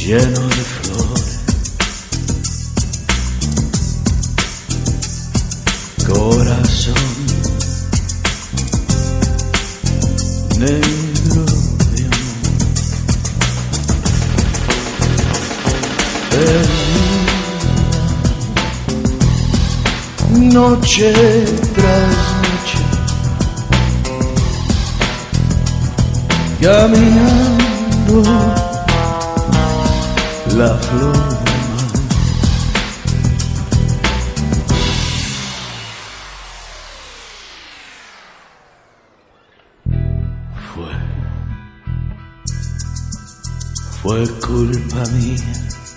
lleno de flores, corazón negro de amor, perdida, noche tras noche, caminando la flor del mar. Fue culpa mía,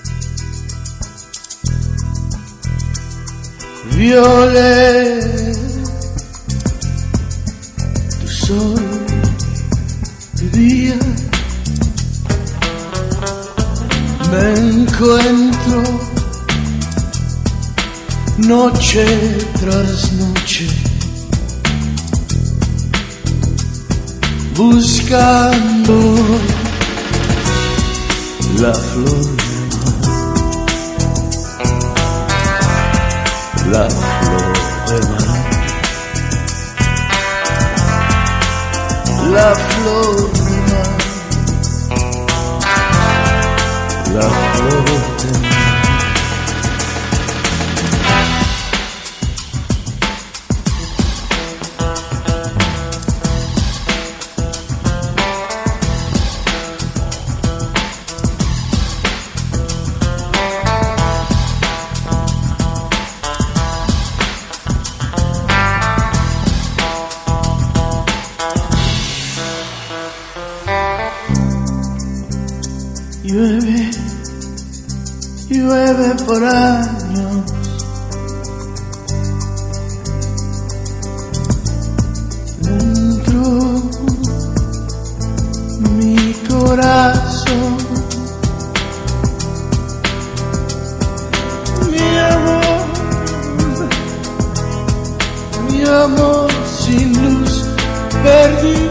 violé tu sol, tu día. Me encuentro noche tras noche buscando la flor del mar, la flor del mar, la flor del mar, la flor del mar. Llueve, llueve por años, dentro mi corazón, mi amor sin luz, perdido.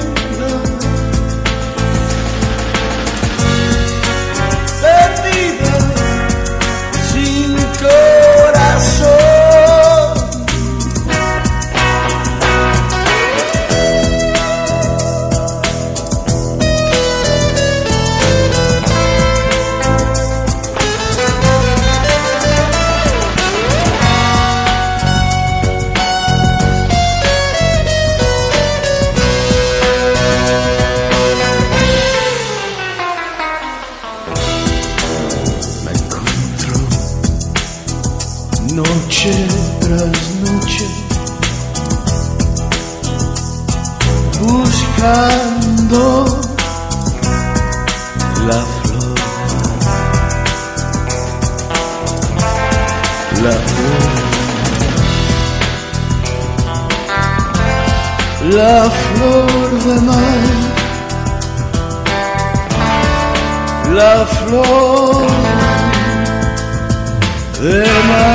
Noche tras noche buscando la flor, la flor, la flor de mar, la flor de mar.